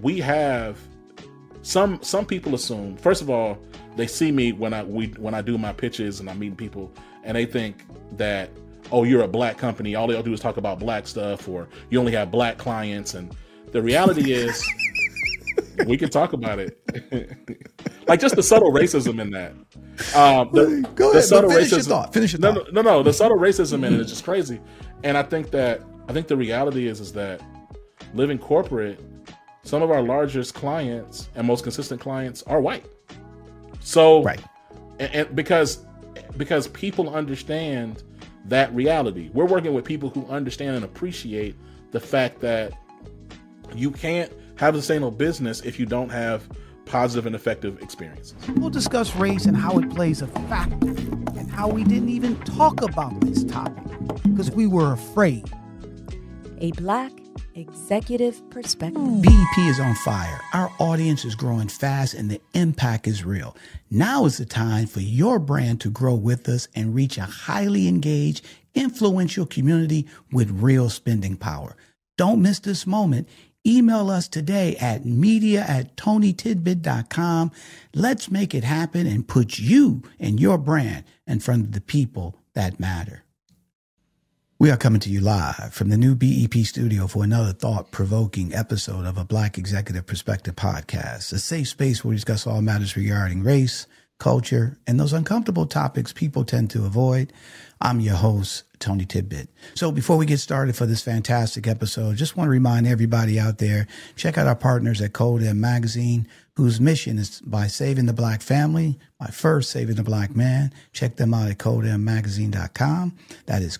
we have some people assume, first of all, they see me when I do my pitches and I'm meeting people, and they think that, oh, you're a black company, all they'll do is talk about black stuff, or you only have black clients. And the reality is we can talk about it. Like just the subtle racism in that. Go ahead, finish your thought. No, the subtle racism in it is just crazy. And I think the reality is that living corporate, some of our largest clients and most consistent clients are white. So, right. And because people understand that reality. We're working with people who understand and appreciate the fact that you can't have a sustainable business if you don't have positive and effective experiences. We'll discuss race and how it plays a factor, and how we didn't even talk about this topic because we were afraid. A Black Executive Perspective. BEP is on fire. Our audience is growing fast and the impact is real. Now is the time for your brand to grow with us and reach a highly engaged, influential community with real spending power. Don't miss this moment. Email us today at media@TonyTidbit.com. Let's make it happen and put you and your brand in front of the people that matter. We are coming to you live from the new BEP studio for another thought-provoking episode of a Black Executive Perspective podcast, a safe space where we discuss all matters regarding race, culture, and those uncomfortable topics people tend to avoid. I'm your host, Tony Tidbit. So before we get started for this fantastic episode, just want to remind everybody out there, check out our partners at Code M Magazine, whose mission is by saving the Black family, by first saving the Black man. Check them out at CodeMMagazine.com. That is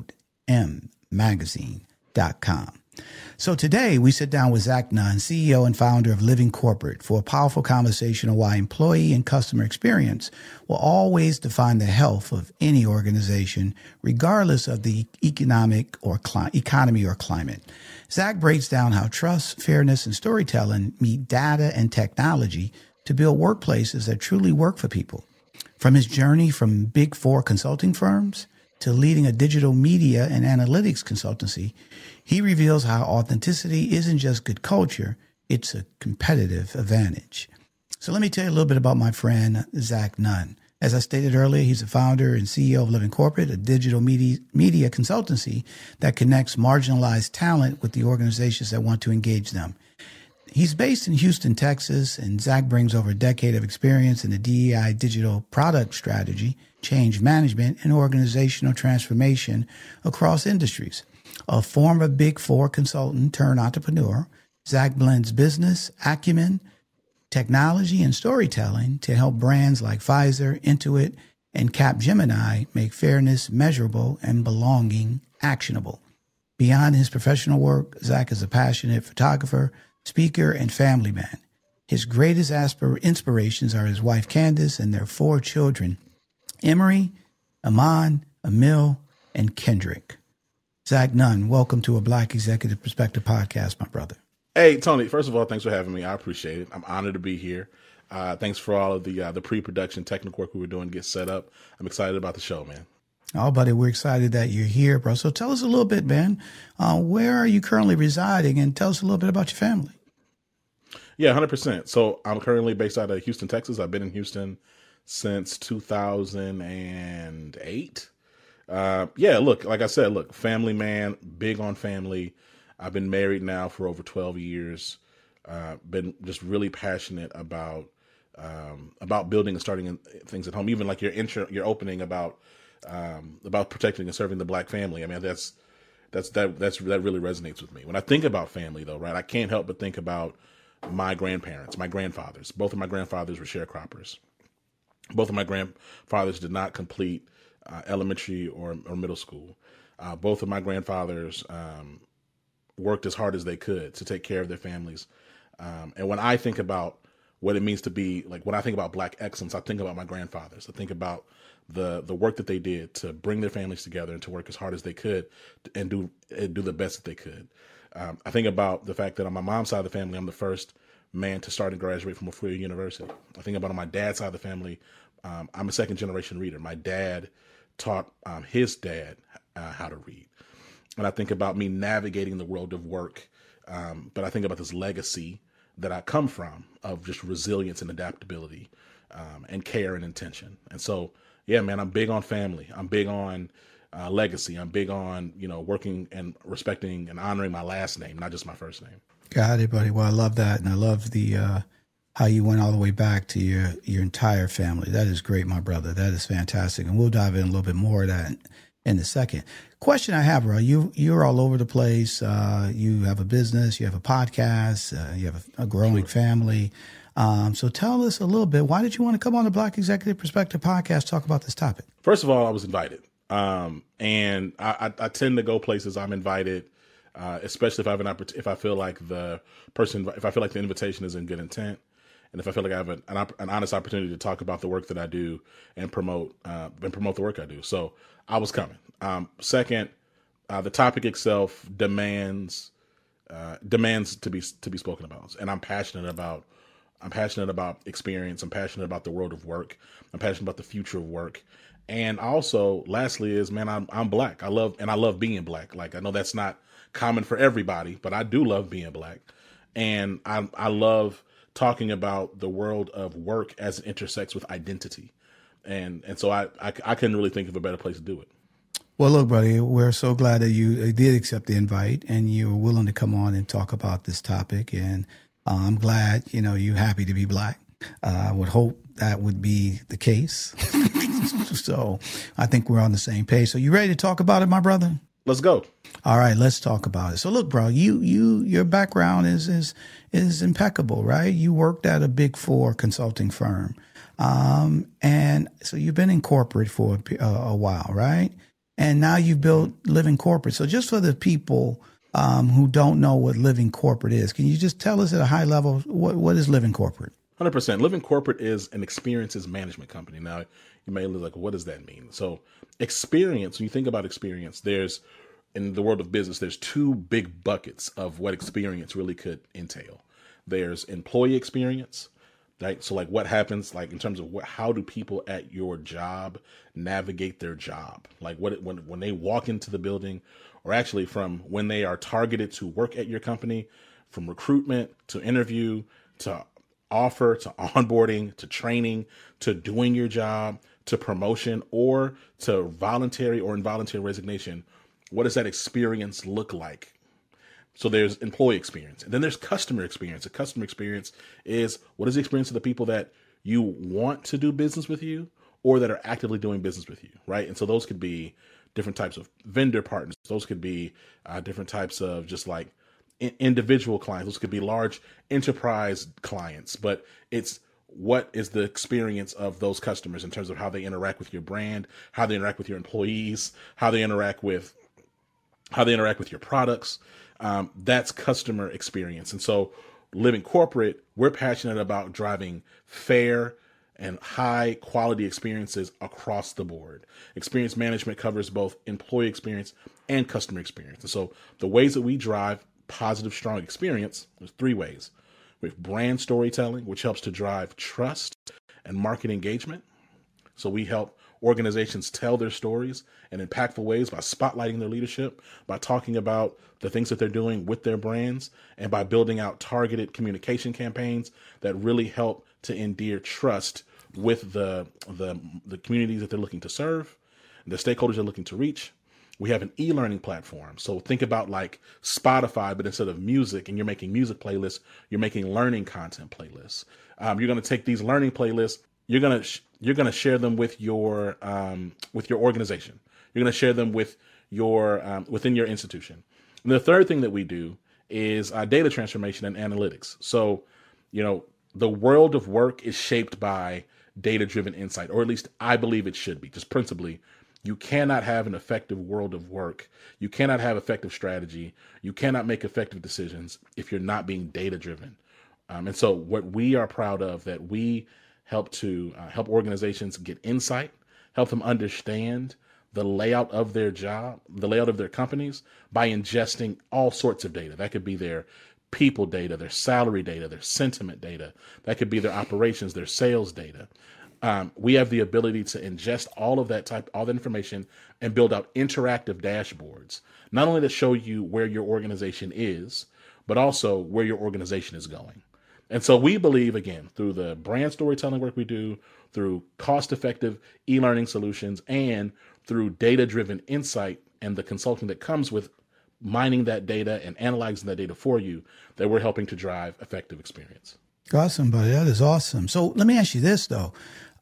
CodeMMagazine.com. So today we sit down with Zach Nunn, CEO and founder of Living Corporate, for a powerful conversation on why employee and customer experience will always define the health of any organization, regardless of the economy or climate. Zach breaks down how trust, fairness, and storytelling meet data and technology to build workplaces that truly work for people. From his journey from Big Four consulting firms to leading a digital media and analytics consultancy, he reveals how authenticity isn't just good culture, it's a competitive advantage. So let me tell you a little bit about my friend, Zach Nunn. As I stated earlier, he's the founder and CEO of Living Corporate, a digital media consultancy that connects marginalized talent with the organizations that want to engage them. He's based in Houston, Texas, and Zach brings over a decade of experience in the DEI digital product strategy, change management, and organizational transformation across industries. A former Big Four consultant turned entrepreneur, Zach blends business, acumen, technology, and storytelling to help brands like Pfizer, Intuit, and Capgemini make fairness measurable and belonging actionable. Beyond his professional work, Zach is a passionate photographer, speaker, and family man. His greatest inspirations are his wife, Candace, and their 4 children, Emery, Aman, Emil, and Kendrick. Zach Nunn, welcome to a Black Executive Perspective podcast, my brother. Hey, Tony, first of all, thanks for having me. I appreciate it. I'm honored to be here. Thanks for all of the pre-production technical work we were doing to get set up. I'm excited about the show, man. Oh, buddy, we're excited that you're here, bro. So tell us a little bit, man. Where are you currently residing? And tell us a little bit about your family. Yeah, 100%. So I'm currently based out of Houston, Texas. I've been in Houston since 2008. Look, like I said, family man, big on family. I've been married now for over 12 years. Been just really passionate about building and starting things at home. Even like your opening about protecting and serving the Black family. I mean, that really resonates with me. When I think about family, though, right, I can't help but think about my grandparents, my grandfathers. Both of my grandfathers were sharecroppers. Both of my grandfathers did not complete elementary or middle school. Both of my grandfathers worked as hard as they could to take care of their families. And when I think about what it means to be, like, when I think about Black excellence, I think about my grandfathers. I think about the work that they did to bring their families together and to work as hard as they could and do the best that they could. I think about the fact that on my mom's side of the family, I'm the first man to start and graduate from a four-year university. I think about on my dad's side of the family, I'm a second-generation reader. My dad taught his dad how to read. And I think about me navigating the world of work, but I think about this legacy that I come from of just resilience and adaptability, and care and intention. And so, yeah, man, I'm big on family. I'm big on legacy. I'm big on, working and respecting and honoring my last name, not just my first name. Got it, buddy. Well, I love that. And I love the how you went all the way back to your entire family. That is great, my brother. That is fantastic. And we'll dive in a little bit more of that in a second. Question I have, bro, you're all over the place. You have a business, you have a podcast, you have a growing family. So tell us a little bit, why did you want to come on the Black Executive Perspective podcast, talk about this topic? First of all, I was invited. And I tend to go places I'm invited, especially if I have if I feel like if I feel like the invitation is in good intent. And if I feel like I have an honest opportunity to talk about the work that I do and promote the work I do. So I was coming. Second, the topic itself demands to be spoken about. And I'm passionate about experience. I'm passionate about the world of work. I'm passionate about the future of work. And also, lastly is, man, I'm Black. I love being Black. Like, I know that's not common for everybody, but I do love being Black. And I love talking about the world of work as it intersects with identity. And so I couldn't really think of a better place to do it. Well, look, buddy, we're so glad that you did accept the invite and you were willing to come on and talk about this topic. And I'm glad, you're happy to be Black. I would hope that would be the case. So I think we're on the same page. So you ready to talk about it, my brother? Let's go. All right, let's talk about it. So look, bro, your background is impeccable, right? You worked at a Big Four consulting firm. And so you've been in corporate for a while, right? And now you've built Living Corporate. So just for the people who don't know what Living Corporate is, can you just tell us at a high level, what is Living Corporate? 100%. Living Corporate is an experiences management company. Now, you may look like, what does that mean? So experience, when you think about experience, in the world of business, there's two big buckets of what experience really could entail. There's employee experience, right? So like what happens, like in terms of how do people at your job navigate their job? Like when they walk into the building, or actually from when they are targeted to work at your company, from recruitment to interview to offer to onboarding to training to doing your job to promotion or to voluntary or involuntary resignation. What does that experience look like? So there's employee experience, and then there's customer experience. A customer experience is what is the experience of the people that you want to do business with you or that are actively doing business with you, right? And so those could be different types of vendor partners. Those could be different types of just like individual clients. Those could be large enterprise clients, but it's what is the experience of those customers in terms of how they interact with your brand, how they interact with your employees, how they interact with your products. That's customer experience. And so Living Corporate, we're passionate about driving fair and high quality experiences across the board. Experience management covers both employee experience and customer experience. And so the ways that we drive positive, strong experience, there's three ways. We have brand storytelling, which helps to drive trust and market engagement. So we help organizations tell their stories in impactful ways by spotlighting their leadership, by talking about the things that they're doing with their brands, and by building out targeted communication campaigns that really help to endear trust with the communities that they're looking to serve, the stakeholders they're looking to reach. We have an e-learning platform. So think about like Spotify, but instead of music and you're making music playlists, you're making learning content playlists. You're going to take these learning playlists, you're going to share them with your organization. You're going to share them with your within your institution. And the third thing that we do is data transformation and analytics. So, the world of work is shaped by data-driven insight, or at least I believe it should be. Just principally, you cannot have an effective world of work. You cannot have effective strategy. You cannot make effective decisions if you're not being data-driven. And so what we are proud of, that we help organizations get insight, help them understand the layout of their job, the layout of their companies by ingesting all sorts of data. That could be their people data, their salary data, their sentiment data. That could be their operations, their sales data. We have the ability to ingest all that information and build out interactive dashboards, not only to show you where your organization is, but also where your organization is going. And so we believe, again, through the brand storytelling work we do, through cost-effective e-learning solutions, and through data-driven insight and the consulting that comes with mining that data and analyzing that data for you, that we're helping to drive effective experience. Awesome, buddy. That is awesome. So let me ask you this, though.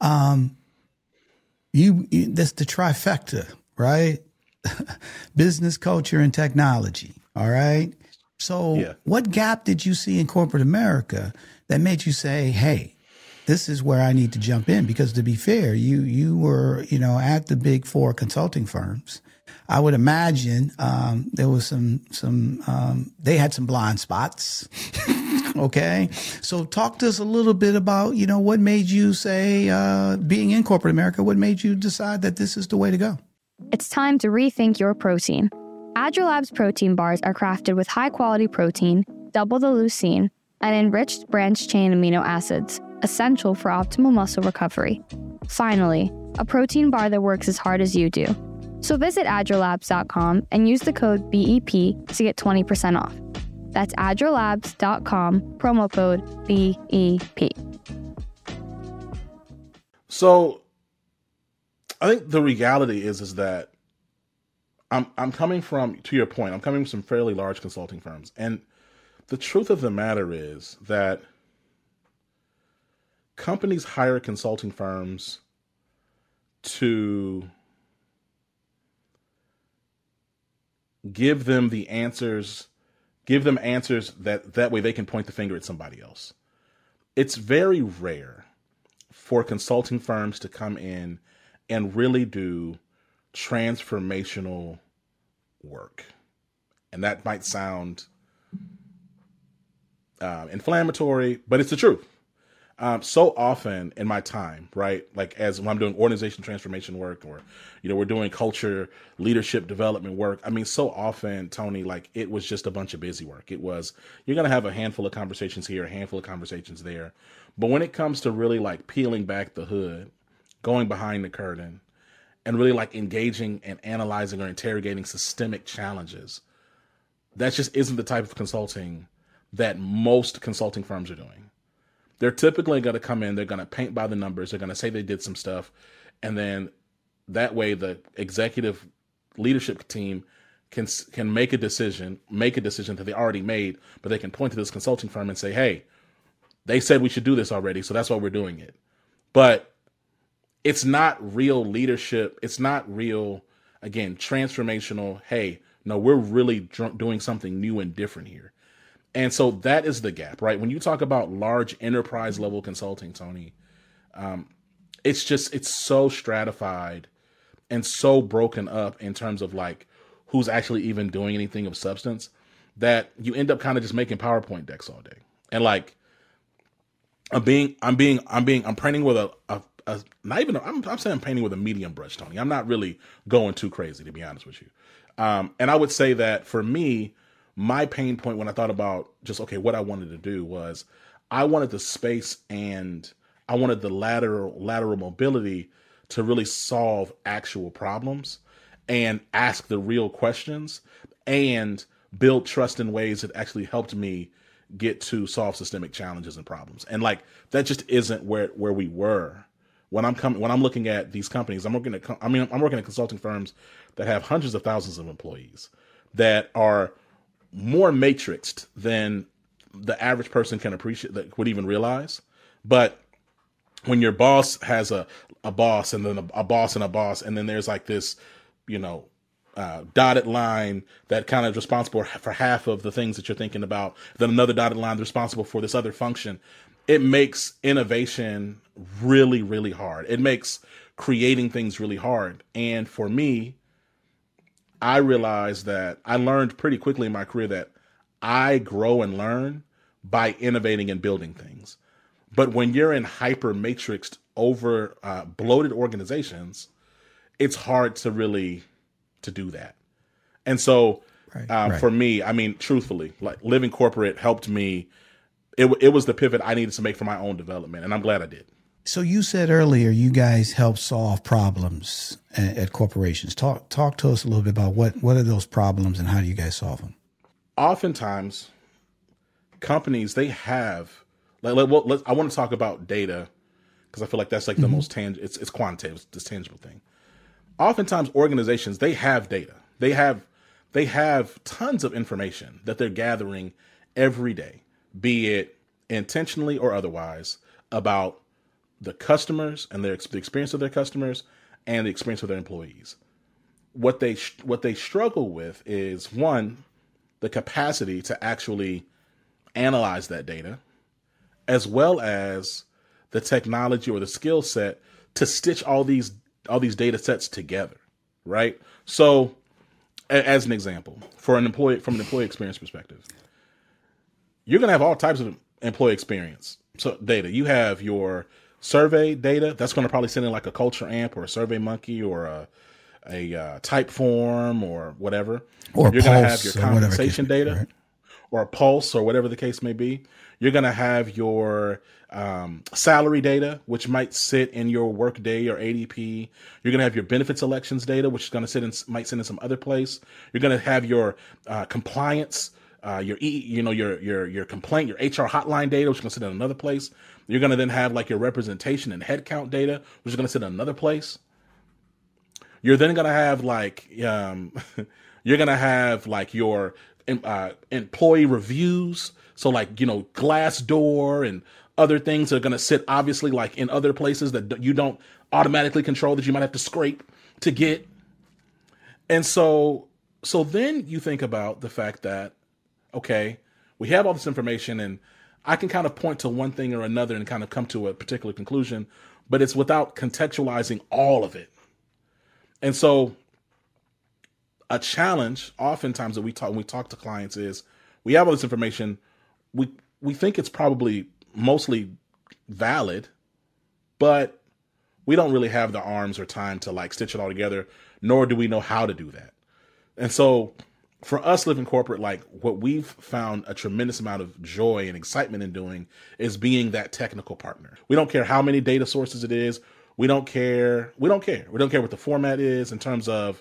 That's the trifecta, right? Business, culture, and technology. All right. So What gap did you see in corporate America that made you say, hey, this is where I need to jump in? Because to be fair, you were, at the big four consulting firms. I would imagine there was they had some blind spots. Okay. So talk to us a little bit about, what made you say, being in corporate America, what made you decide that this is the way to go? It's time to rethink your protein. AgileLabs protein bars are crafted with high-quality protein, double the leucine, and enriched branched-chain amino acids, essential for optimal muscle recovery. Finally, a protein bar that works as hard as you do. So visit agilelabs.com and use the code BEP to get 20% off. That's agilelabs.com, promo code BEP. So I think the reality is that I'm coming from, to your point, I'm coming from some fairly large consulting firms. And the truth of the matter is that companies hire consulting firms to give them answers that way they can point the finger at somebody else. It's very rare for consulting firms to come in and really do transformational work. And that might sound inflammatory, but it's the truth. So often in my time, right, like as when I'm doing organization transformation work, or, we're doing culture, leadership development work. I mean, so often, Tony, like it was just a bunch of busy work. It was, you're going to have a handful of conversations here, a handful of conversations there. But when it comes to really like peeling back the hood, going behind the curtain, and really like engaging and analyzing or interrogating systemic challenges, that just isn't the type of consulting that most consulting firms are doing. They're typically going to come in, they're going to paint by the numbers, they're going to say they did some stuff, and then that way the executive leadership team can make a decision that they already made, but they can point to this consulting firm and say, hey, they said we should do this already, so that's why we're doing it. But it's not real leadership. It's not real, again, transformational. Hey, no, we're really doing something new and different here. And so that is the gap, right? When you talk about large enterprise level consulting, Tony, it's so stratified and so broken up in terms of like who's actually even doing anything of substance that you end up kind of just making PowerPoint decks all day. And like, I'm painting with I'm saying I'm painting with a medium brush, Tony. I'm not really going too crazy, to be honest with you. And I would say that for me, my pain point when I thought about just, okay, what I wanted to do was I wanted the space and I wanted the lateral mobility to really solve actual problems and ask the real questions and build trust in ways that actually helped me get to solve systemic challenges and problems. And like, that just isn't where we were. When I'm looking at these companies, I'm working at consulting firms that have hundreds of thousands of employees that are more matrixed than the average person can appreciate, that would even realize. But when your boss has a boss and then a boss and a boss, and then there's like this, dotted line that kind of responsible for half of the things that you're thinking about, then another dotted line responsible for this other function, it makes innovation really, really hard. It makes creating things really hard. And for me, I realized that I learned pretty quickly in my career that I grow and learn by innovating and building things. But when you're in hyper matrixed, over bloated organizations, it's hard to really to do that. And so for me, I mean, truthfully, like living corporate helped me. It was the pivot I needed to make for my own development, and I'm glad I did. So you said earlier you guys help solve problems at corporations. Talk to us a little bit about what are those problems and how do you guys solve them? Oftentimes, companies, they have I want to talk about data because I feel like that's like the most tangible. It's quantitative. It's this tangible thing. Oftentimes, organizations, they have data. They have tons of information that they're gathering every day, be it intentionally or otherwise, about the customers and the experience of their customers and the experience of their employees. What they struggle with is, one, the capacity to actually analyze that data, as well as the technology or the skill set to stitch all these data sets together, right? So, as an example, from an employee experience perspective, you're going to have all types of employee experience data. You have your survey data that's going to probably send in like a Culture Amp or a Survey Monkey or a type form or whatever. Or you're going to have your or compensation data, right? or a Pulse or whatever the case may be. You're going to have your salary data, which might sit in your Workday or ADP. You're going to have your benefits elections data, which is going to might sit in some other place. You're going to have your compliance, your complaint, your HR hotline data, which is going to sit in another place. You're going to then have like your representation and headcount data, which is going to sit in another place. You're then going to have like your employee reviews. So like, Glassdoor and other things are going to sit obviously like in other places that you don't automatically control, that you might have to scrape to get. And so then you think about the fact that, okay, we have all this information and I can kind of point to one thing or another and kind of come to a particular conclusion, but it's without contextualizing all of it. And so a challenge oftentimes that when we talk to clients is we have all this information. We think it's probably mostly valid, but we don't really have the arms or time to like stitch it all together, nor do we know how to do that. And so for us living corporate, like what we've found a tremendous amount of joy and excitement in doing is being that technical partner. We don't care how many data sources it is. We don't care. We don't care what the format is in terms of,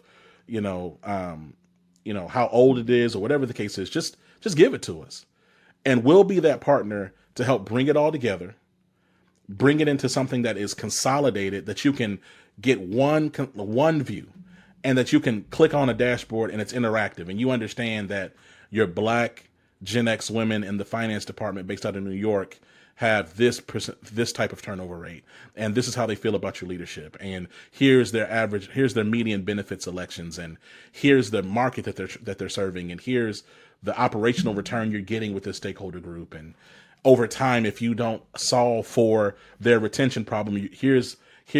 how old it is or whatever the case is. Just give it to us. And we'll be that partner to help bring it all together, bring it into something that is consolidated, that you can get one view, and that you can click on a dashboard and it's interactive. And you understand that your Black Gen X women in the finance department based out of New York have this type of turnover rate, and this is how they feel about your leadership. And here's their median benefits elections, and here's the market that they're serving, and here's the operational return you're getting with this stakeholder group. And over time, if you don't solve for their retention problem, here's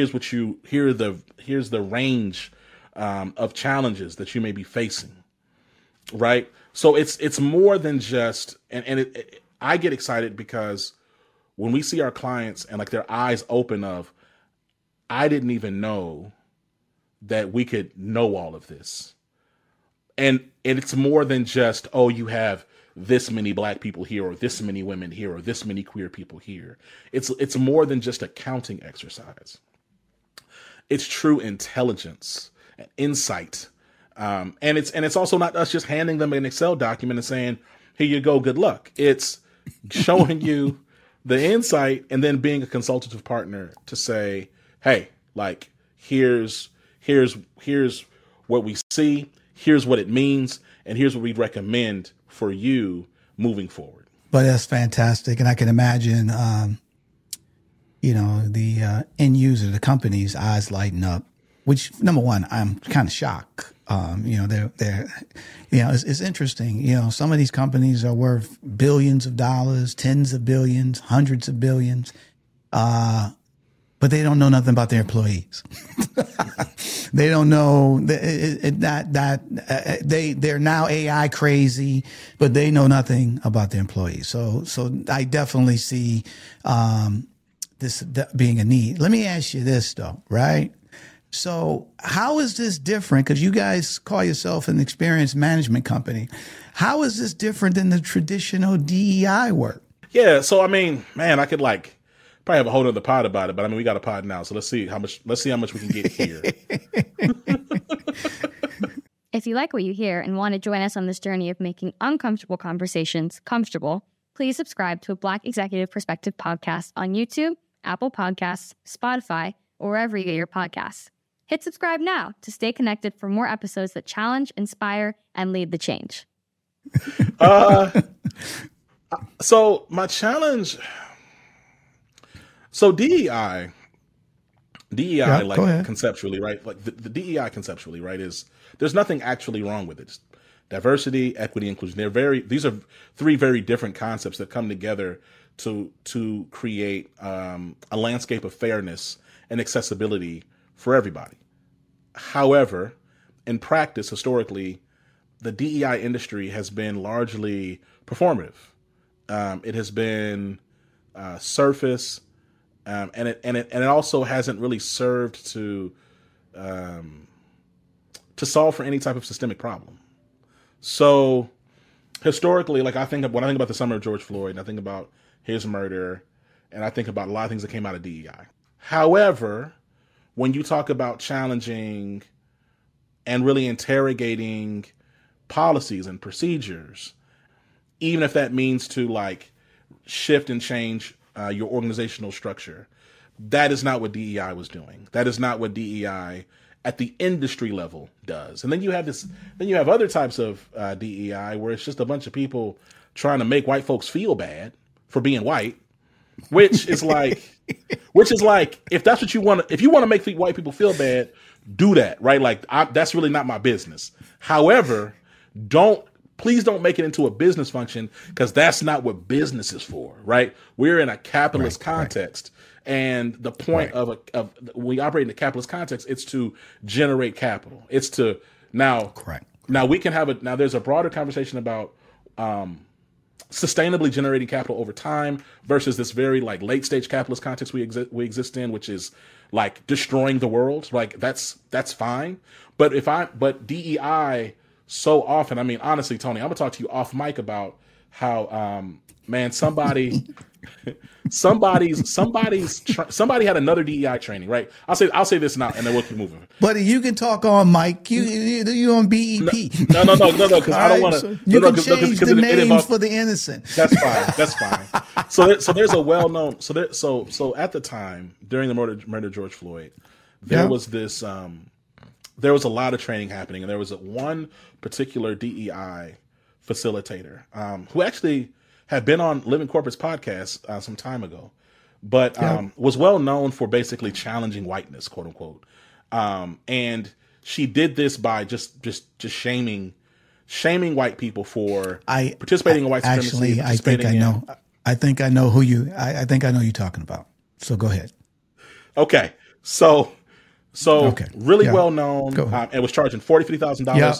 the range of challenges that you may be facing, right? So it's more than just, I get excited because when we see our clients and like their eyes open of, I didn't even know that we could know all of this. And it's more than just, oh, you have this many Black people here, or this many women here, or this many queer people here. It's more than just a counting exercise. It's true intelligence and insight. And it's also not us just handing them an Excel document and saying, here you go, good luck. It's showing you the insight and then being a consultative partner to say, hey, like, here's what we see, here's what it means, and here's what we'd recommend for you moving forward. But that's fantastic. And I can imagine, the end user, the company's eyes lighten up, which, number one, I'm kind of shocked. It's interesting. Some of these companies are worth billions of dollars, tens of billions, hundreds of billions. But they don't know nothing about their employees. They don't know they're now AI crazy, but they know nothing about their employees. So I definitely see, this being a need. Let me ask you this though, right? So how is this different? Because you guys call yourself an experience management company. How is this different than the traditional DEI work? Yeah. So, I mean, man, I could probably have a whole other pod about it, but I mean, we got a pod now. So let's see how much we can get here. If you like what you hear and want to join us on this journey of making uncomfortable conversations comfortable, please subscribe to a Black Executive Perspective podcast on YouTube, Apple Podcasts, Spotify, or wherever you get your podcasts. Hit subscribe now to stay connected for more episodes that challenge, inspire, and lead the change. So my challenge, so DEI, like conceptually, right? Like the DEI conceptually, right, is there's nothing actually wrong with it. It's diversity, equity, inclusion. These are three very different concepts that come together to create a landscape of fairness and accessibility for everybody. However, in practice, historically, the DEI industry has been largely performative. It has been surface, and it also hasn't really served to solve for any type of systemic problem. So historically, like when I think about the summer of George Floyd, and I think about his murder, and I think about a lot of things that came out of DEI. However, when you talk about challenging and really interrogating policies and procedures, even if that means to like shift and change your organizational structure, that is not what DEI was doing. That is not what DEI at the industry level does. And then you have other types of DEI where it's just a bunch of people trying to make white folks feel bad for being white, which is like, if that's what you want, if you want to make white people feel bad, do that, right? Like that's really not my business. However, please don't make it into a business function, because that's not what business is for, right? We're in a capitalist context. Right. And the point of when we operate in a capitalist context, it's to generate capital. It's to now we can have now there's a broader conversation about sustainably generating capital over time versus this very like late stage capitalist context we exist in, which is like destroying the world. Like that's fine. But DEI so often, I mean, honestly, Tony, I'm gonna talk to you off mic about how somebody had another DEI training, right? I'll say this now, and then we'll keep moving. Buddy, you can talk on mic. You on BEP? No, because I don't want to. So you can change the names for the innocent. That's fine. So there's a well-known. So at the time during the murder of George Floyd, there was this. There was a lot of training happening, and there was one particular DEI facilitator who actually had been on Living Corporate's podcast some time ago, but was well known for basically challenging whiteness, quote unquote. And she did this by just shaming white people for participating in white supremacy. Actually, I think I know who you. I think I know you're talking about. So go ahead. Okay, so really well known, and was charging $43,000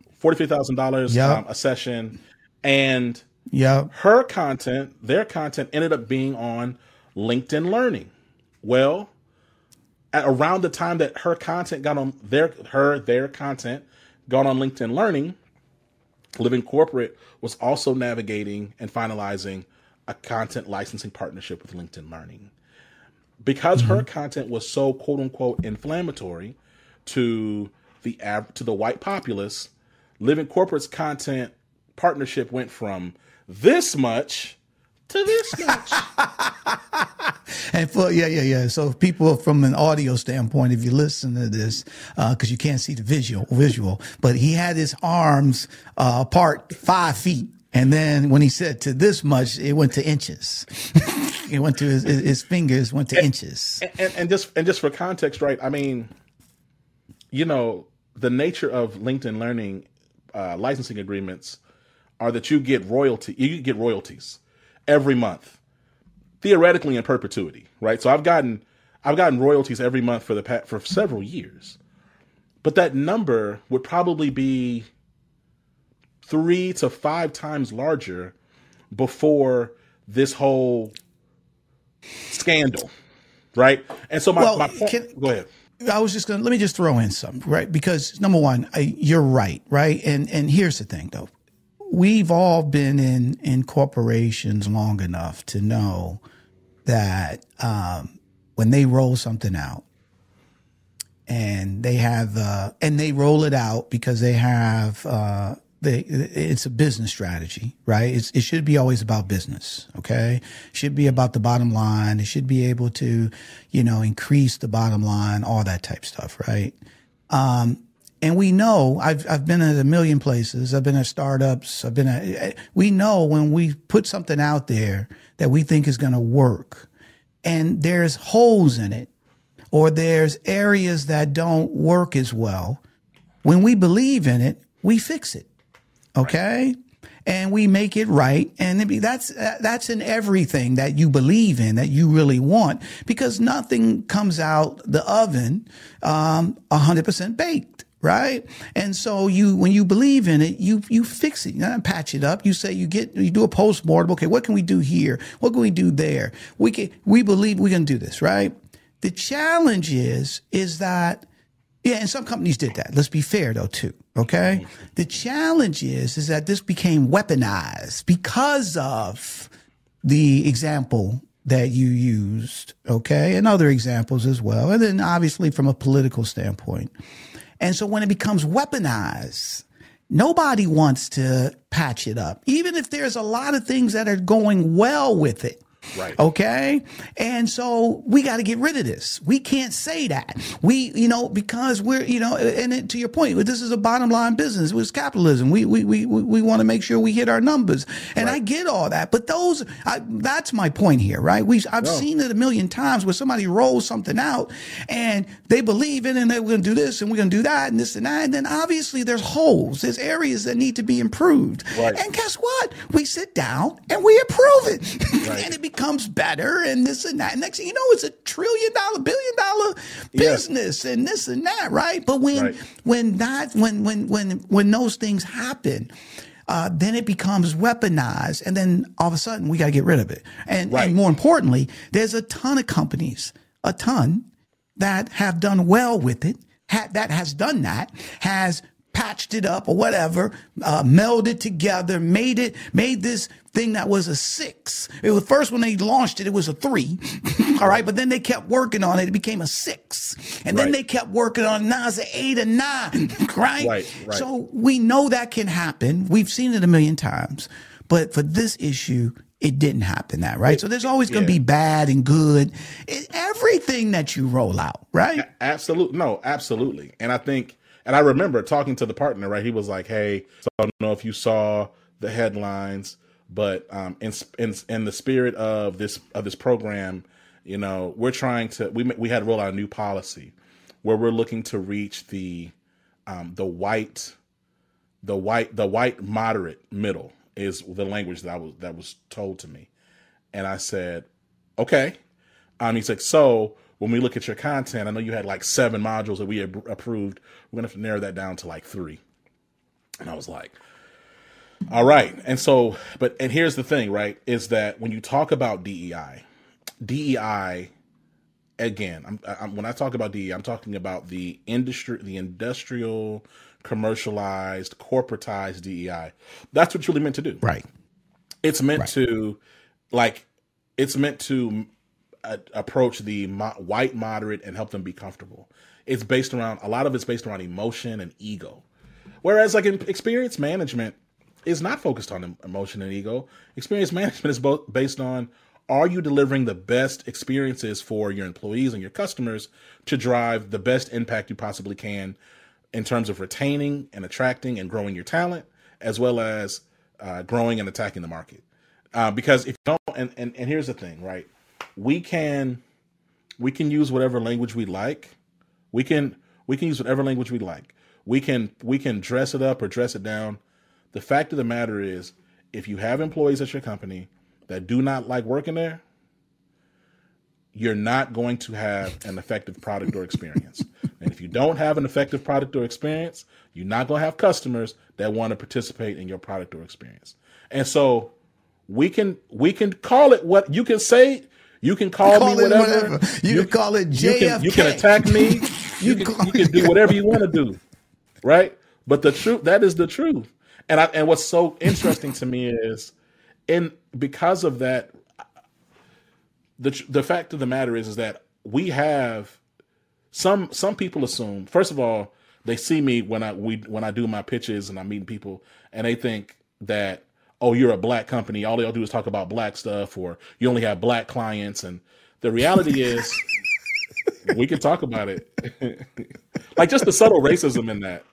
a session, and their content ended up being on LinkedIn Learning. Well, at around the time that her content got on their content got on LinkedIn Learning, Living Corporate was also navigating and finalizing a content licensing partnership with LinkedIn Learning. Because her content was so quote unquote inflammatory to the white populace, Living Corporate's content partnership went from this much to this much. And so people from an audio standpoint, if you listen to this, because you can't see the visual, but he had his arms apart 5 feet. And then when he said to this much, it went to inches. It went to his fingers went to inches. And just for context, right? I mean, the nature of LinkedIn Learning licensing agreements are that you get royalties every month, theoretically in perpetuity, right? So I've gotten royalties every month for several years, but that number would probably be 3 to 5 times larger before this whole scandal, right? And so my point, go ahead. I was just let me just throw in something, right? Because number one, you're right? And here's the thing though. We've all been in corporations long enough to know that when they roll something out and they have and they roll it out because they have it's a business strategy, right? It should be always about business. Okay. It should be about the bottom line. It should be able to, increase the bottom line, all that type stuff. Right. And we know I've been at a million places. I've been at startups. We know when we put something out there that we think is going to work and there's holes in it or there's areas that don't work as well. When we believe in it, we fix it. Okay. And we make it right. And that's in everything that you believe in, that you really want, because nothing comes out the oven 100% baked. Right. And so when you believe in it, you fix it, patch it up. You say you do a postmortem. Okay. What can we do here? What can we do there? We believe we can do this. Right. The challenge is that, and some companies did that. Let's be fair though, too. Okay. The challenge is that this became weaponized because of the example that you used. Okay. And other examples as well. And then obviously from a political standpoint. And so when it becomes weaponized, nobody wants to patch it up, even if there's a lot of things that are going well with it. Right. Okay. And so we got to get rid of this. We can't say that because we're, and to your point, this is a bottom line business. It's capitalism. We want to make sure we hit our numbers. And I get all that. But that's my point here, right? I've seen it a million times where somebody rolls something out and they believe in it and they're going to do this and we're going to do that and this and that. And then obviously there's holes. There's areas that need to be improved. Right. And guess what? We sit down and we approve it. Right. And it becomes better and this and that. And next thing you know, it's $1 trillion, $1 billion business and this and that, right? But when those things happen, then it becomes weaponized, and then all of a sudden we got to get rid of it. And more importantly, there's a ton of companies, that have done well with it, has patched it up or whatever, melded together, made this thing that was a 6. It was first when they launched it was a 3. All right. But then they kept working on it. It became a 6. And then they kept working on it. Now it's an 8 and 9. Right? Right. So we know that can happen. We've seen it a million times. But for this issue, it didn't happen that, right? So there's always going to be bad and good. Everything that you roll out, right? Absolutely. No, absolutely. And I remember talking to the partner, right? He was like, hey, so I don't know if you saw the headlines, but in the spirit of this program, we're trying to, we had to roll out a new policy where we're looking to reach the white moderate middle is the language that was told to me. And I said, okay. He's like, so when we look at your content, I know you had like 7 modules that we had approved. We're going to have to narrow that down to like 3. And I was like, all right. And so, and here's the thing, right, is that when you talk about DEI, again, when I talk about DEI, I'm talking about the industrial, commercialized, corporatized DEI. That's what you're really meant to do. Right. It's meant to approach the white moderate and help them be comfortable. A lot of it's based around emotion and ego. Whereas like in experience management is not focused on emotion and ego. Experience management is both based on, are you delivering the best experiences for your employees and your customers to drive the best impact you possibly can in terms of retaining and attracting and growing your talent, as well as growing and attacking the market. Because if you don't, and here's the thing, right? We can use whatever language we like. We can use whatever language we like. We can dress it up or dress it down. The fact of the matter is, if you have employees at your company that do not like working there, you're not going to have an effective product or experience. And if you don't have an effective product or experience, you're not going to have customers that want to participate in your product or experience. And so we can call it what you can say. You can call me whatever. You can call it JFK. You can attack me. You can do whatever you want to do. Right. But the truth, that is the truth. And what's so interesting to me is, because of that, the fact of the matter is that we have some people assume, first of all, they see me when I do my pitches and I'm meeting people, and they think that, oh, you're a black company. All y'all do is talk about black stuff, or you only have black clients. And the reality is, we can talk about it. Like just the subtle racism in that.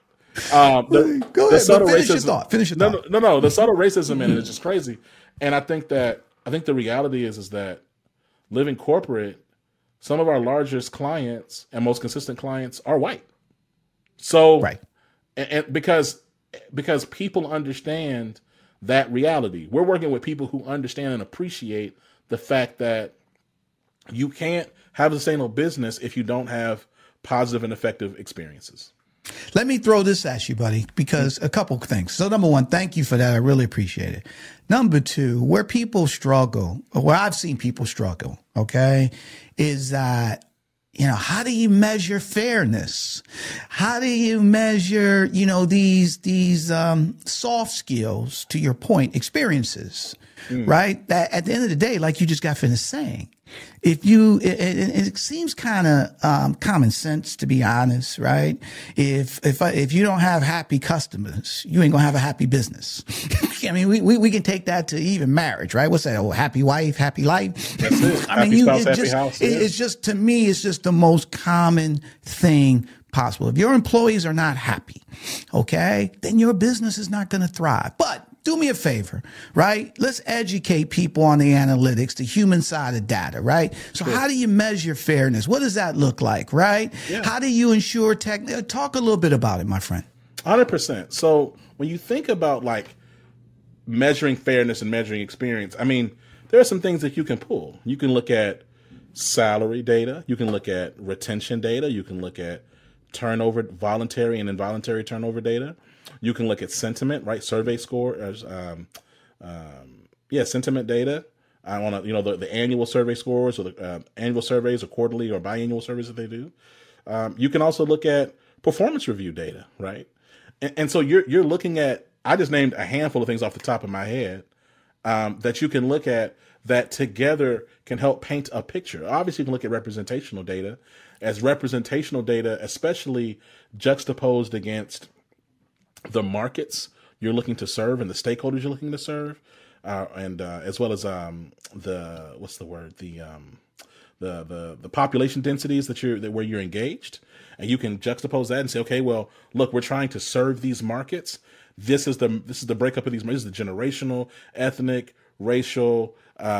Go ahead. Finish your thought. No. The subtle racism in it is just crazy. And I think the reality is that living corporate, some of our largest clients and most consistent clients are white. So, right. And because people understand that reality, we're working with people who understand and appreciate the fact that you can't have a sustainable business if you don't have positive and effective experiences. Let me throw this at you, buddy, because a couple things. So number one, thank you for that. I really appreciate it. Number two, where people struggle, or where I've seen people struggle, okay, is that, how do you measure fairness? How do you measure, these soft skills, to your point, experiences, right? That at the end of the day, like you just got finished saying, it seems kind of common sense, to be honest, right? If you don't have happy customers, you ain't gonna have a happy business. I mean, we can take that to even marriage, right? What's that? Oh, happy wife, happy life. That's it. I mean, happy spouse, happy house. Yeah. It's just, to me, it's just the most common thing possible. If your employees are not happy, okay, then your business is not going to thrive. But do me a favor, right? Let's educate people on the analytics, the human side of data, right? So how do you measure fairness? What does that look like, right? Yeah. How do you ensure talk a little bit about it, my friend. 100%. So when you think about like measuring fairness and measuring experience, I mean, there are some things that you can pull. You can look at salary data. You can look at retention data. You can look at turnover, voluntary and involuntary turnover data. You can look at sentiment, right? Survey scores, sentiment data. I want to, the annual survey scores, or the annual surveys, or quarterly or biannual surveys that they do. You can also look at performance review data, right? And so you're looking at, I just named a handful of things off the top of my head that you can look at that together can help paint a picture. Obviously, you can look at representational data, especially juxtaposed against the markets you're looking to serve and the stakeholders you're looking to serve, and as well as the population densities where you're engaged, and you can juxtapose that and say, okay, well, look, we're trying to serve these markets. This is the breakup of these. This is the generational, ethnic, racial,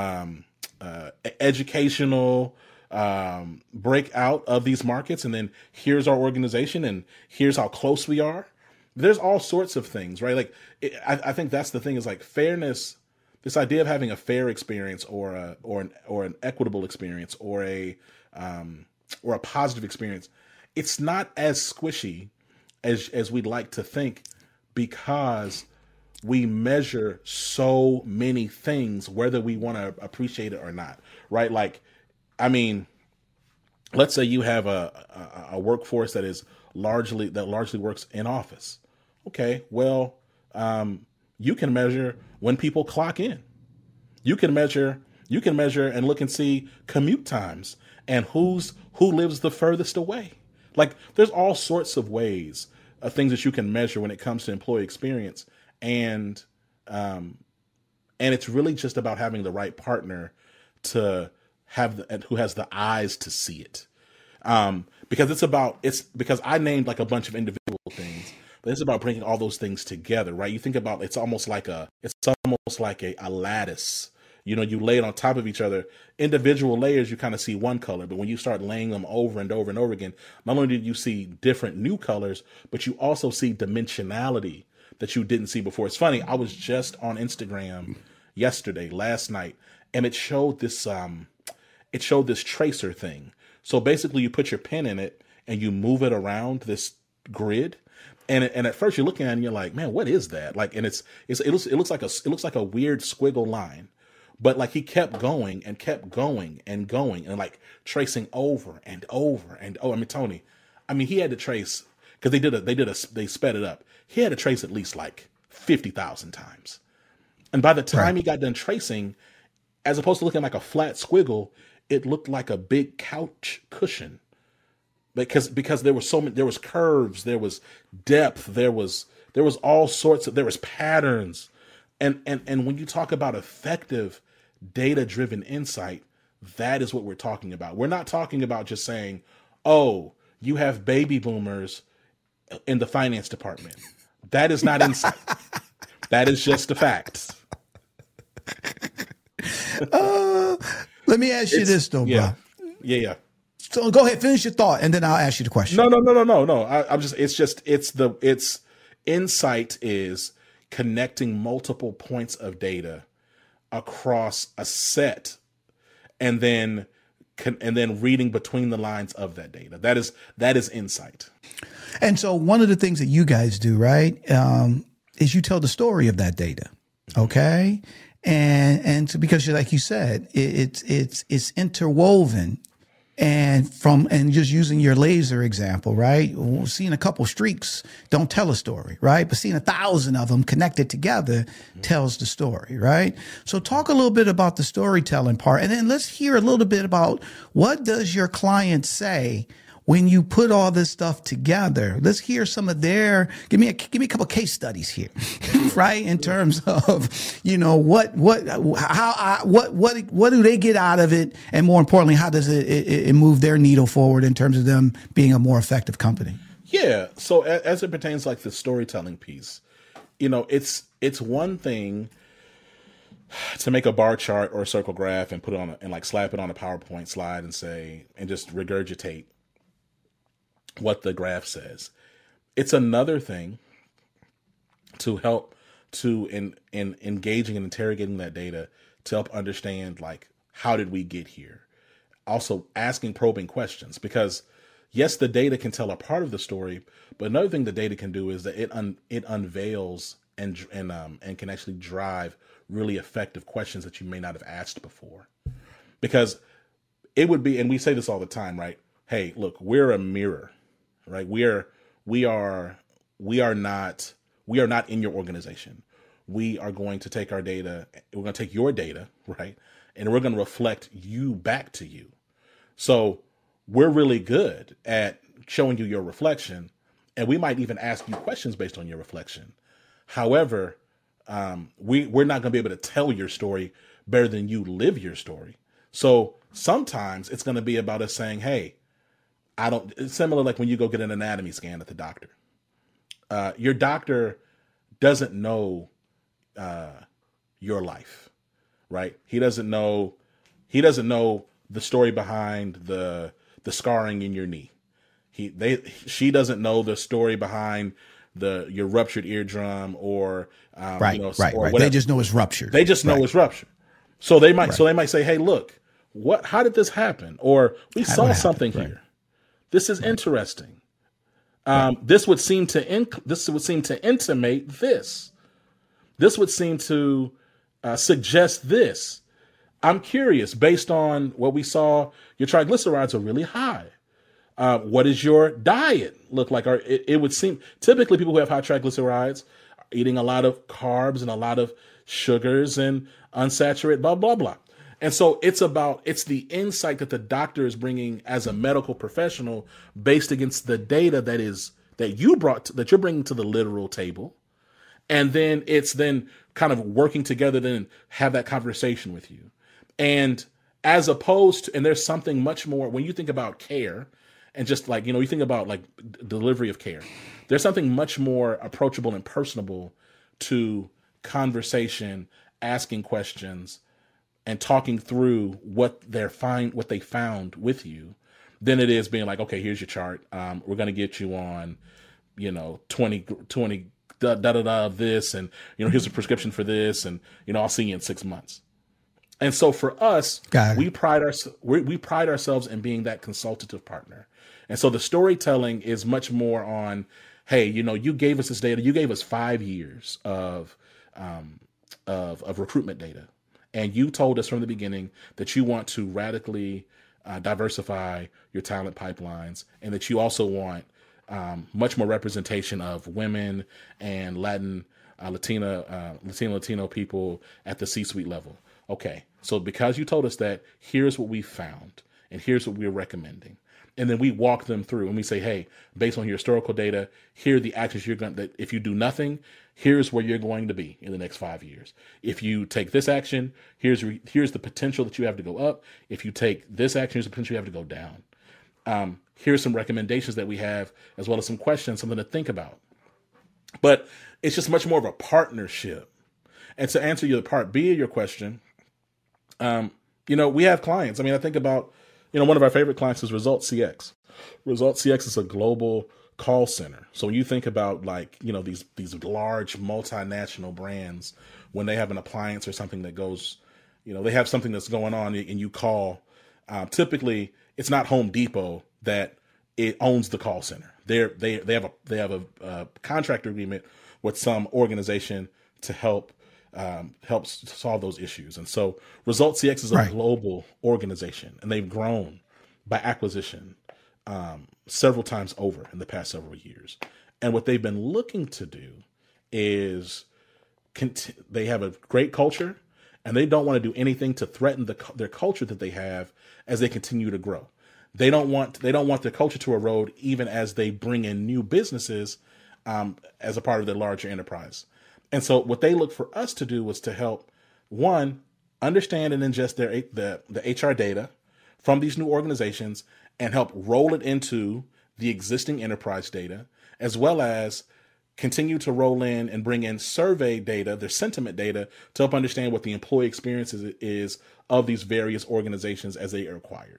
educational breakout of these markets, and then here's our organization, and here's how close we are. There's all sorts of things, right? Like, I think that's the thing, is like fairness. This idea of having a fair experience, or an equitable experience, or a positive experience, it's not as squishy as we'd like to think, because we measure so many things, whether we want to appreciate it or not, right? Like, I mean, let's say you have a workforce that largely works in office. Okay, well, you can measure when people clock in. You can measure and look and see commute times and who lives the furthest away. Like, there's all sorts of ways of things that you can measure when it comes to employee experience, and it's really just about having the right partner to who has the eyes to see it. Because I named like a bunch of individual things, but it's about bringing all those things together, right? You think about, it's almost like a lattice. You lay it on top of each other. Individual layers, you kind of see one color, but when you start laying them over and over and over again, not only do you see different new colors, but you also see dimensionality that you didn't see before. It's funny. I was just on Instagram last night, and it showed this tracer thing. So basically, you put your pen in it and you move it around this grid. And at first you're looking at it and you're like, man, what is that? Like, and it looks like a weird squiggle line, but like he kept going and kept going and going and like tracing over and over and I mean, Tony, he had to trace, because they sped it up. He had to trace at least like 50,000 times. And by the time he got done tracing, as opposed to looking like a flat squiggle, it looked like a big couch cushion because there was so many, there was curves, there was depth, there was all sorts of, there was patterns. And when you talk about effective data-driven insight, that is what we're talking about. We're not talking about just saying, oh, you have baby boomers in the finance department. That is not insight. That is just the facts. Let me ask you this though, bro. Yeah. So go ahead, finish your thought, and then I'll ask you the question. No. It's insight is connecting multiple points of data across a set, and then reading between the lines of that data. That is insight. And so one of the things that you guys do, right, is you tell the story of that data. Okay. And so because like you said, it's interwoven. And just using your laser example, right? Seeing a couple streaks don't tell a story, right? But seeing 1,000 of them connected together tells the story, right? So talk a little bit about the storytelling part, and then let's hear a little bit about what does your client say when you put all this stuff together. Let's hear some of their, give me a couple case studies here, right? In terms of, what do they get out of it? And more importantly, how does it move their needle forward in terms of them being a more effective company? Yeah. So as it pertains like the storytelling piece, it's one thing to make a bar chart or a circle graph and put it on and slap it on a PowerPoint slide and just regurgitate what the graph says. It's another thing to help in engaging and interrogating that data to help understand, how did we get here? Also asking probing questions, because yes, the data can tell a part of the story, but another thing the data can do is that it unveils and can actually drive really effective questions that you may not have asked before. Because it would be, and we say this all the time, right? Hey, look, we're a mirror. Right. We are not in your organization. We are going to take our data. We're going to take your data. Right. And we're going to reflect you back to you. So we're really good at showing you your reflection. And we might even ask you questions based on your reflection. However, we're not going to be able to tell your story better than you live your story. So sometimes it's going to be about us saying, hey, it's similar like when you go get an anatomy scan at the doctor. Your doctor doesn't know your life, right? He doesn't know the story behind the scarring in your knee. She doesn't know the story behind your ruptured eardrum or right. Whatever. They just know it's ruptured. They just know it's ruptured. So they might say, hey, look, how did this happen? Or we saw something here. This is interesting. This would seem to intimate this. This would seem to suggest this. I'm curious, based on what we saw, your triglycerides are really high. What does your diet look like? Or it would seem typically people who have high triglycerides are eating a lot of carbs and a lot of sugars and unsaturated, blah, blah, blah. And so it's the insight that the doctor is bringing as a medical professional based against the data that you're bringing to the literal table. And then it's kind of working together to have that conversation with you. And as opposed to, and there's something much more when you think about care and just you think about delivery of care, there's something much more approachable and personable to conversation, asking questions, and talking through what they found with you, than it is being okay, here's your chart. We're going to get you on, 20 of this, and here's a prescription for this, and I'll see you in 6 months. And so for us, we pride ourselves in being that consultative partner. And so the storytelling is much more on, hey, you gave us this data. You gave us 5 years of recruitment data. And you told us from the beginning that you want to radically diversify your talent pipelines, and that you also want much more representation of women and Latino people at the C-suite level. Okay, so because you told us that, here's what we found. and here's what we're recommending. And then we walk them through and we say, hey, based on your historical data, here are the actions you're going to, that if you do nothing, here's where you're going to be in the next 5 years. If you take this action, here's the potential that you have to go up. If you take this action, here's the potential you have to go down. Here's some recommendations that we have, as well as some questions, something to think about. But it's just much more of a partnership. And to answer your part B of your question, we have clients. I mean, I think about, one of our favorite clients is Results CX. Results CX is a global call center. So when you think about these large multinational brands, when they have an appliance or something that goes, they have something that's going on and you call, typically it's not Home Depot that it owns the call center. They have a contract agreement with some organization to help solve those issues. And so Results CX is a global organization, and they've grown by acquisition several times over in the past several years. And what they've been looking to do is they have a great culture, and they don't want to do anything to threaten their culture that they have as they continue to grow. They don't want their culture to erode even as they bring in new businesses as a part of their larger enterprise. And so what they look for us to do was to help, one, understand and ingest the HR data from these new organizations and help roll it into the existing enterprise data, as well as continue to roll in and bring in survey data, their sentiment data, to help understand what the employee experience is of these various organizations as they are acquired.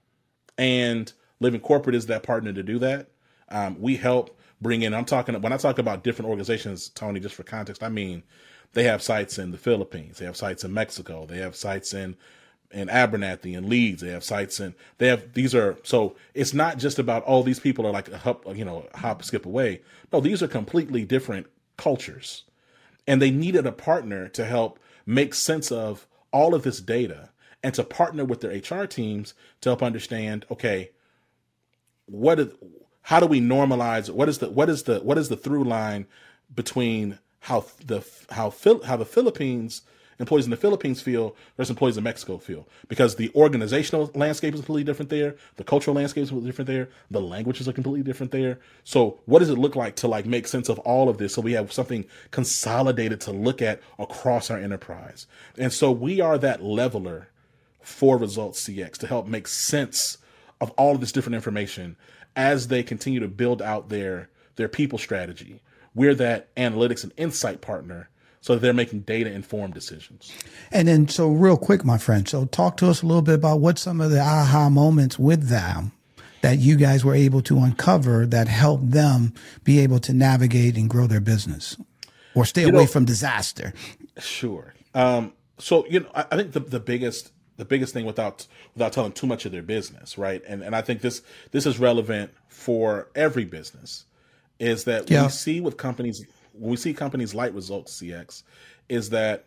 And Living Corporate is that partner to do that. We help bring in, when I talk about different organizations, Tony, just for context, I mean, they have sites in the Philippines, they have sites in Mexico, they have sites in Abernathy and Leeds, they have sites so it's not just about, these people are like a hop, skip away. No, these are completely different cultures, and they needed a partner to help make sense of all of this data and to partner with their HR teams to help understand, okay, how do we normalize? What is the through line between how the Philippines employees in the Philippines feel versus employees in Mexico feel? Because the organizational landscape is completely different there, the cultural landscape is completely different there, the languages are completely different there. So what does it look like to make sense of all of this so we have something consolidated to look at across our enterprise? And so we are that leveler for Results CX to help make sense of all of this different information as they continue to build out their people strategy. We're that analytics and insight partner so that they're making data-informed decisions. And then, so real quick, my friend, so talk to us a little bit about what some of the aha moments with them that you guys were able to uncover that helped them be able to navigate and grow their business or stay away from disaster. Sure. So, I think the biggest thing without telling too much of their business, right? And I think this is relevant for every business, is that we see with companies, when we see companies like Results CX, is that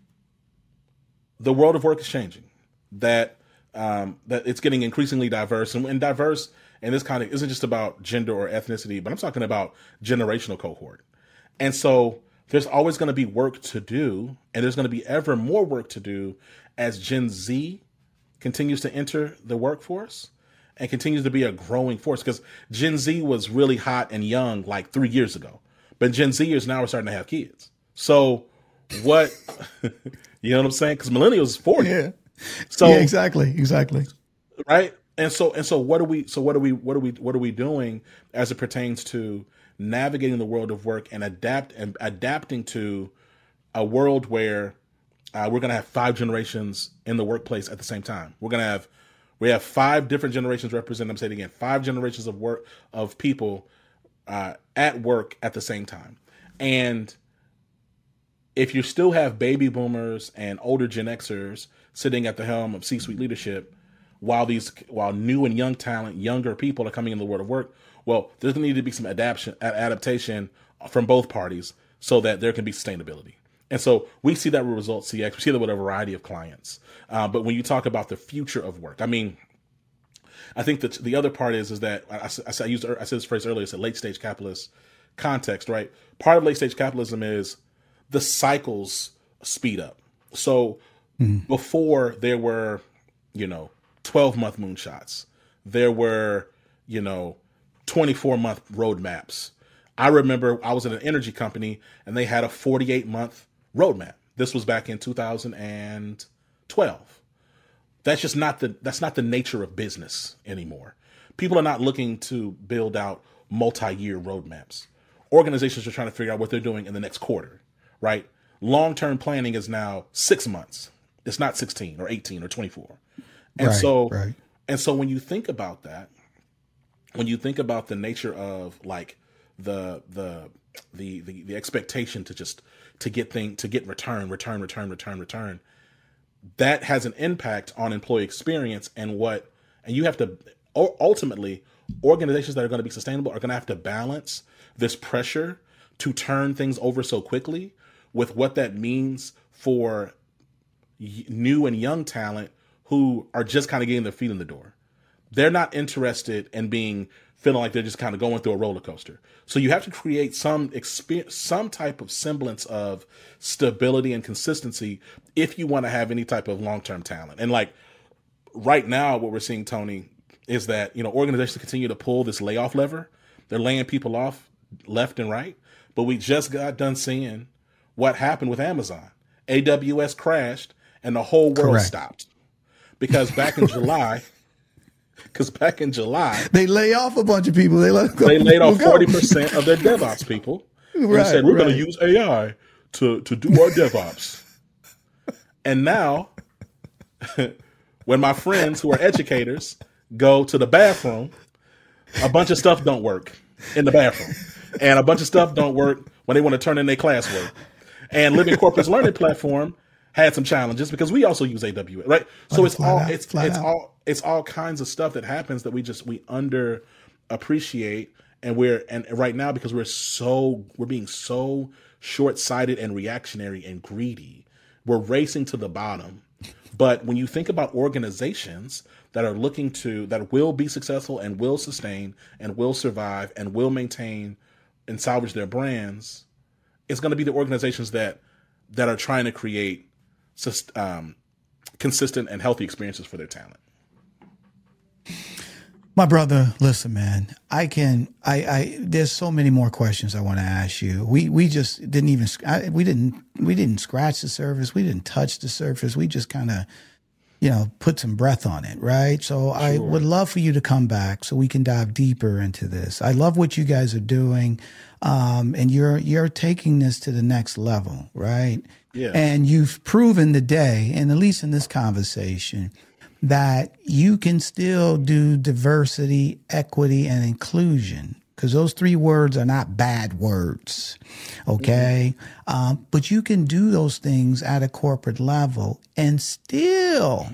the world of work is changing, that it's getting increasingly diverse, and diverse, and this kind of isn't just about gender or ethnicity, but I'm talking about generational cohort. And so there's always going to be work to do, and there's going to be ever more work to do as Gen Z continues to enter the workforce and continues to be a growing force, because Gen Z was really hot and young like 3 years ago, but Gen Zers now are starting to have kids. So what, you know what I'm saying? Because millennials is 40. Yeah. So yeah, exactly. Right. And so what are we doing as it pertains to navigating the world of work and adapting to a world where we're going to have 5 generations in the workplace at the same time. We have 5 different generations represented. I'm saying it again, 5 generations of people at work at the same time. And if you still have baby boomers and older Gen Xers sitting at the helm of C-suite leadership, while new and young talent, younger people are coming in the world of work, well, there's going to need to be some adaptation from both parties so that there can be sustainability. And so we see that with Results CX. We see that with a variety of clients. But when you talk about the future of work, I mean, I think that the other part is that I said this phrase earlier. It's a late stage capitalist context, right? Part of late stage capitalism is the cycles speed up. So before there were, 12-month moonshots. There were, 24-month roadmaps. I remember I was at an energy company and they had a 48-month roadmap. This was back in 2012. That's not the nature of business anymore. People are not looking to build out multi-year roadmaps. Organizations are trying to figure out what they're doing in the next quarter, right? Long-term planning is now 6 months. It's not 16 or 18 or 24. And so when you think about that, when you think about the nature of like the expectation to get return, that has an impact on employee experience and you have to ultimately, organizations that are going to be sustainable are going to have to balance this pressure to turn things over so quickly with what that means for new and young talent who are just kind of getting their feet in the door. They're not interested in feeling like they're just kind of going through a roller coaster. So you have to create some type of semblance of stability and consistency if you want to have any type of long-term talent. And like right now, what we're seeing, Tony, is that, organizations continue to pull this layoff lever. They're laying people off left and right. But we just got done seeing what happened with Amazon. AWS crashed and the whole world stopped. Because back in July, they lay off a bunch of people. They let them go. They laid off 40% of their DevOps people. And they said, we're going to use AI to do our DevOps. And now, when my friends who are educators go to the bathroom, a bunch of stuff don't work in the bathroom. And a bunch of stuff don't work when they want to turn in their classwork. And Living Corporate's learning platform had some challenges because we also use AWS, right? So it's all kinds of stuff that happens that we underappreciate, and right now because we're being so short-sighted and reactionary and greedy, we're racing to the bottom. But when you think about organizations that are that will be successful and will sustain and will survive and will maintain and salvage their brands, it's going to be the organizations that are trying to create consistent and healthy experiences for their talent. My brother, listen, man, there's so many more questions I want to ask you. We just didn't even, we didn't scratch the surface. We didn't touch the surface. We just kind of, put some breath on it. Right. So sure. I would love for you to come back so we can dive deeper into this. I love what you guys are doing. And you're taking this to the next level. Right. Yeah. And you've proven today, and at least in this conversation, that you can still do diversity, equity, and inclusion, because those three words are not bad words, okay? Mm-hmm. But you can do those things at a corporate level and still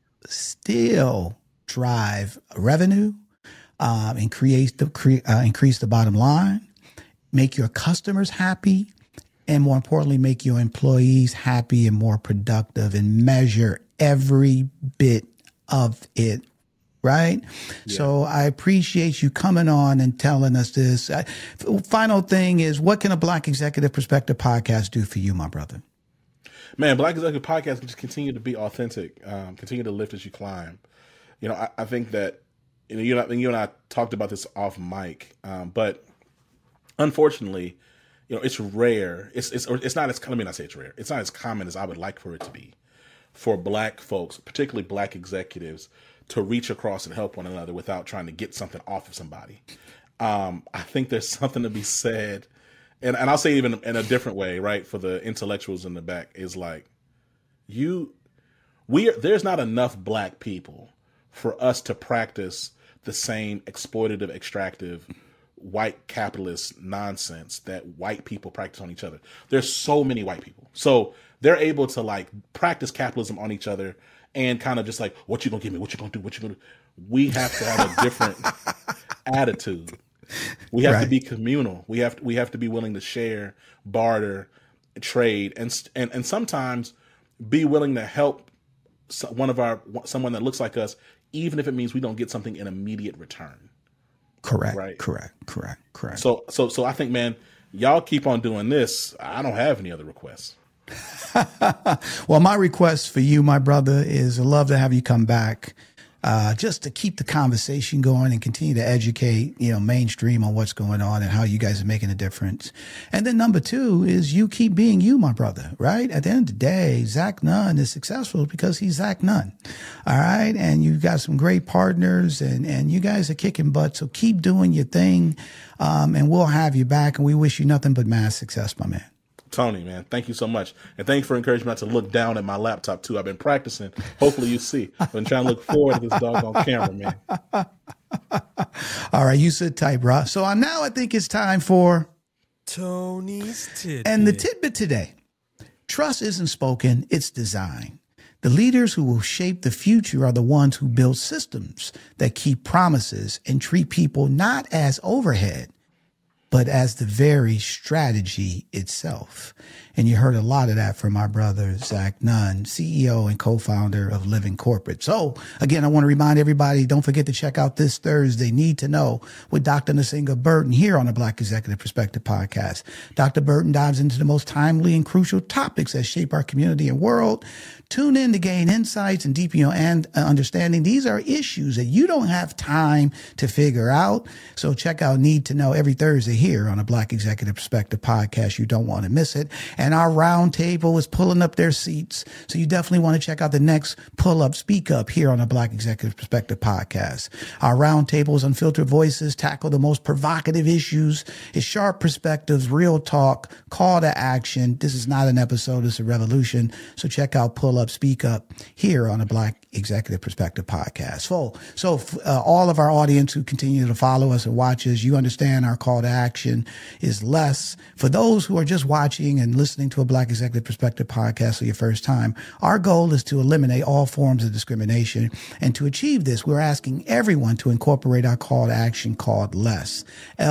drive revenue, increase the bottom line, make your customers happy, and more importantly, make your employees happy and more productive, and measure every bit of it, right? Yeah. So I appreciate you coming on and telling us this. Final thing is, what can a Black Executive Perspective podcast do for you, my brother? Man, Black Executive Podcast can just continue to be authentic, continue to lift as you climb. I think that you and I talked about this off mic, but unfortunately, it's rare. It's not as, let me not say it's rare. It's not as common as I would like for it to be, for Black folks, particularly Black executives, to reach across and help one another without trying to get something off of somebody. I think there's something to be said, and I'll say even in a different way, right? For the intellectuals in the back, is like, there's not enough Black people for us to practice the same exploitative, extractive, white capitalist nonsense that white people practice on each other. There's so many white people. So they're able to like practice capitalism on each other and kind of just like, what you gonna give me? What you gonna do? What you gonna do? We have to have a different attitude. We have to be communal. We have to be willing to share, barter, trade, and sometimes be willing to help someone that looks like us, even if it means we don't get something in immediate return. Correct. Right. Correct. So I think, man, y'all keep on doing this. I don't have any other requests. Well, my request for you, my brother, is I'd love to have you come back just to keep the conversation going and continue to educate, mainstream on what's going on and how you guys are making a difference. And then number 2 is you keep being you, my brother, right? At the end of the day, Zach Nunn is successful because he's Zach Nunn. All right. And you've got some great partners and you guys are kicking butt. So keep doing your thing. And we'll have you back, and we wish you nothing but mass success, my man. Tony, man, thank you so much. And thanks for encouraging me not to look down at my laptop, too. I've been practicing. Hopefully you see. I've been trying to look forward to this doggone camera, man. All right, you sit tight, bro. So now I think it's time for Tony's Tidbit. And the tidbit today. Trust isn't spoken, it's designed. The leaders who will shape the future are the ones who build systems that keep promises and treat people not as overhead, but as the very strategy itself. And you heard a lot of that from our brother, Zach Nunn, CEO and co-founder of Living Corporate. So again, I want to remind everybody, don't forget to check out this Thursday, Need to Know with Dr. Nasinga Burton here on the Black Executive Perspective podcast. Dr. Burton dives into the most timely and crucial topics that shape our community and world. Tune in to gain insights and deepen your understanding. These are issues that you don't have time to figure out. So check out Need to Know every Thursday here on the Black Executive Perspective podcast. You don't want to miss it. And our round table is pulling up their seats. So you definitely want to check out the next Pull Up, Speak Up here on the Black Executive Perspective podcast. Our round tables, unfiltered voices, tackle the most provocative issues. It's sharp perspectives, real talk, call to action. This is not an episode, it's a revolution. So check out Pull Up, Speak Up here on the Black Executive Perspective podcast. So all of our audience who continue to follow us and watch us, you understand our call to action is less. For those who are just watching and listening to a Black Executive Perspective podcast for your first time, our goal is to eliminate all forms of discrimination. And to achieve this, we're asking everyone to incorporate our call to action called LESS,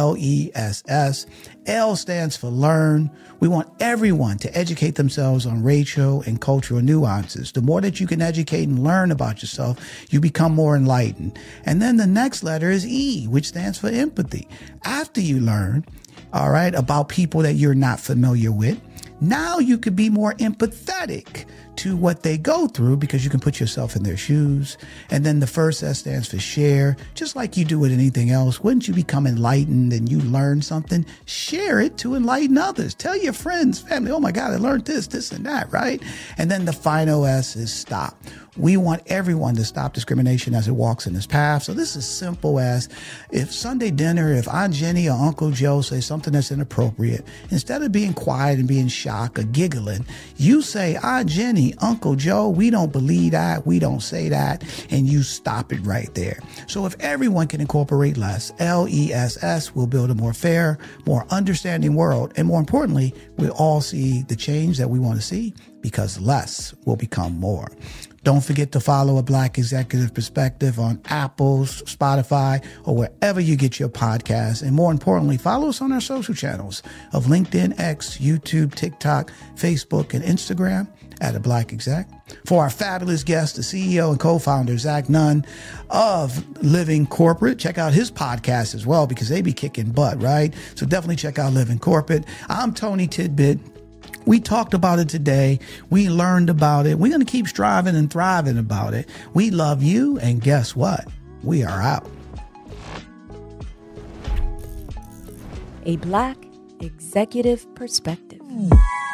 LESS. L stands for learn. We want everyone to educate themselves on racial and cultural nuances. The more that you can educate and learn about yourself, you become more enlightened. And then the next letter is E, which stands for empathy. After you learn, all right, about people that you're not familiar with, now you could be more empathetic to what they go through because you can put yourself in their shoes. And then the first S stands for share. Just like you do with anything else, wouldn't you become enlightened and you learn something? Share it to enlighten others. Tell your friends, family, oh my God, I learned this and that, right? And then the final S is stop. We want everyone to stop discrimination as it walks in this path. So this is simple as if Sunday dinner, if Aunt Jenny or Uncle Joe say something that's inappropriate, instead of being quiet and being shocked or giggling, you say, Aunt Jenny, Uncle Joe, we don't believe that. We don't say that. And you stop it right there. So if everyone can incorporate less, LESS, we'll build a more fair, more understanding world. And more importantly, we'll all see the change that we want to see because less will become more. Don't forget to follow A Black Executive Perspective on Apple, Spotify, or wherever you get your podcasts. And more importantly, follow us on our social channels of LinkedIn, X, YouTube, TikTok, Facebook, and Instagram at A Black Exec. For our fabulous guest, the CEO and co-founder, Zach Nunn of Living Corporate. Check out his podcast as well because they be kicking butt, right? So definitely check out Living Corporate. I'm Tony Tidbit. We talked about it today. We learned about it. We're going to keep striving and thriving about it. We love you. And guess what? We are out. A Black Executive Perspective.